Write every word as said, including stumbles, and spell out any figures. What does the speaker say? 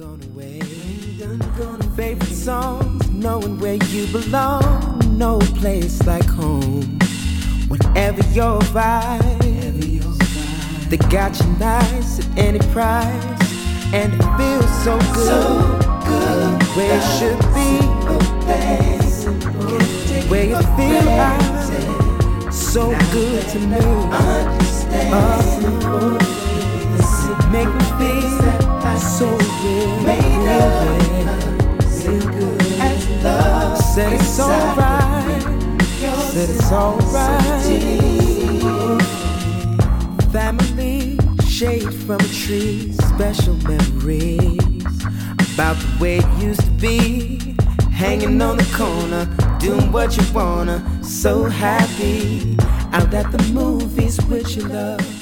gone away. Done gone away. Favorite songs, knowing where you belong. No place like home. Whatever your vibe, Whatever your vibe. They got you nice at any price, and it feels so good, so good. Where it should be, where you feel like so good to me. Oh, make me feel so good, good. Said it's alright, said it's alright. Family, shade from a tree, special memories about the way it used to be. Hanging on the corner, doing what you wanna, so happy. Out at the movies with your love.